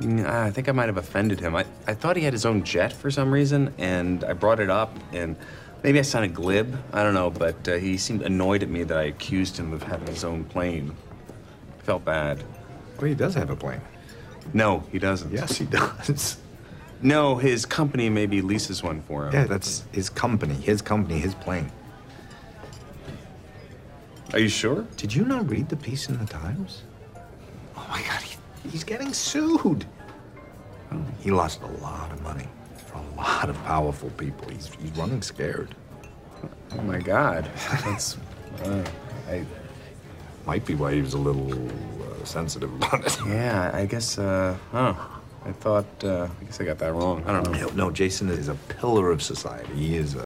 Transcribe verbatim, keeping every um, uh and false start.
Mm, I think I might have offended him. I, I thought he had his own jet for some reason, and I brought it up, and maybe I sounded glib. I don't know, but uh, he seemed annoyed at me that I accused him of having his own plane. I felt bad. Well, he does have a plane. No, he doesn't. Yes, he does. No, his company maybe leases one for him. Yeah, that's his company. His company, his plane. Are you sure? Did you not read the piece in the Times? Oh, my God, he, he's getting sued. Oh. He lost a lot of money for a lot of powerful people. He's, he's running scared. Oh, my God. That's... Uh, I... Might be why he was a little uh, sensitive about it. Yeah, I guess, uh, huh. I thought, uh, I guess I got that wrong. I don't know. No, no, Jason is a pillar of society. He is a,